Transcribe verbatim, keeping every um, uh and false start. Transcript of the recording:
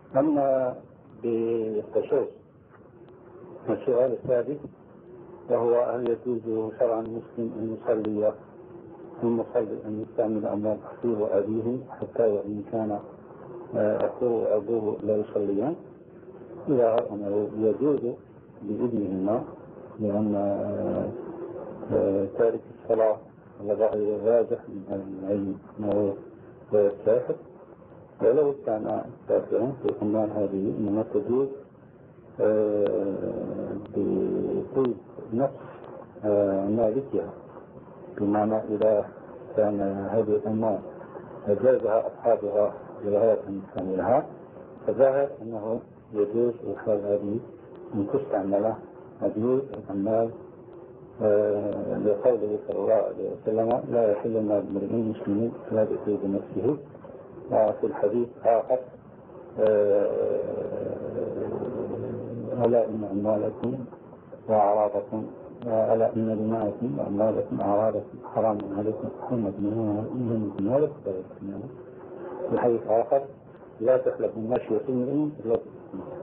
أما بخصوص السؤال الثالث وهو هل يجوز شرعا المسلم أن يصلي المصلي أن يستعمل أموال أخيه وأبيه حتى وإن كان أخوه وأبوه لا يصليان؟ إذا أنه يجوز بإذنهما، لأن تارك الصلاة على ظاهر الراجح من العلم أنه كافر، ولو كان كافرا فإن هذه إنما تجوز بطيب نفس مالكها، بمعنى إذا كان هذه الأموال أجازها أصحابها لغاية أن تستعملها فظاهر أنه يجوز إخراج هذه أن تستعمل هذه الأموال، لقوله صلى الله عليه وسلم لا يحل مال امرئ مسلم لا بأذى بنفسه. وفي الحديث آخر ألا إن أموالكم وأعراضكم ألا إن دماءكم وأموالكم وأعراضكم حرام عليكم حرمة منهم أموالكم ولا تسلمون. في الحديث آخر لا تخلق ماشية امرئ إلا